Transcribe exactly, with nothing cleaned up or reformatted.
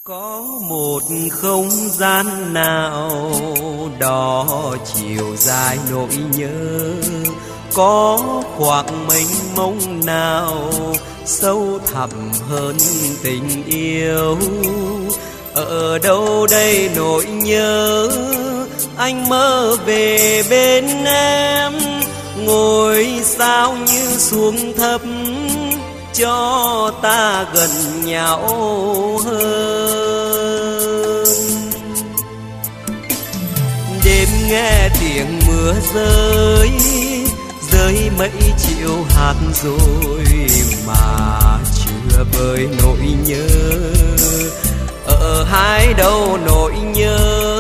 Có một không gian nào đó chiều dài nỗi nhớ, có khoảng mênh mông nào sâu thẳm hơn tình yêu. Ở đâu đây nỗi nhớ, anh mơ về bên em, ngôi sao như xuống thấp cho ta gần nhau hơn. Đêm nghe tiếng mưa rơi, rơi mấy triệu hạt rồi mà chưa vơi nỗi nhớ. Ở hai đầu nỗi nhớ,